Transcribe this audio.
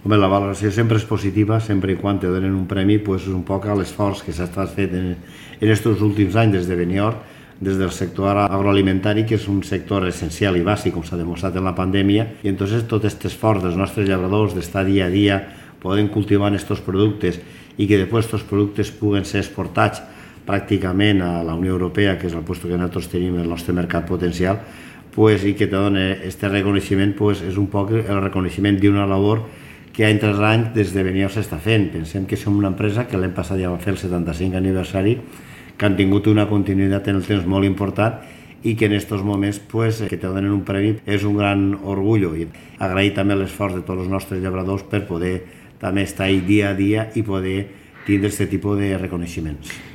Home, la valoració sempre és positiva, sempre i quan te donen un premi, és un poc l'esforç que s'ha estat fet en aquests últims anys des de Benidorm, des del sector agroalimentari, que és un sector essencial i bàsic, com s'ha demostrat en la pandèmia, i entonces tot aquest esforç dels nostres llauradors d'estar dia a dia, poden cultivar aquests productes i que després aquests productes puguen ser exportats pràcticament a la Unió Europea, que és el lloc que nosaltres tenim el nostre mercat potencial, i que te dona aquest reconeixement, és un poc el reconeixement d'una labor que any tras any des de Benidorm s'està fent. Pensem que som una empresa que l'any passat ja va fer el 75 aniversari, que han tingut una continuïtat en el temps molt important i que en aquests moments que te donen un premi és un gran orgull. I agrair també l'esforç de tots els nostres llauradors per poder també estar ahí dia a dia i poder tindre aquest tipus de reconeixements.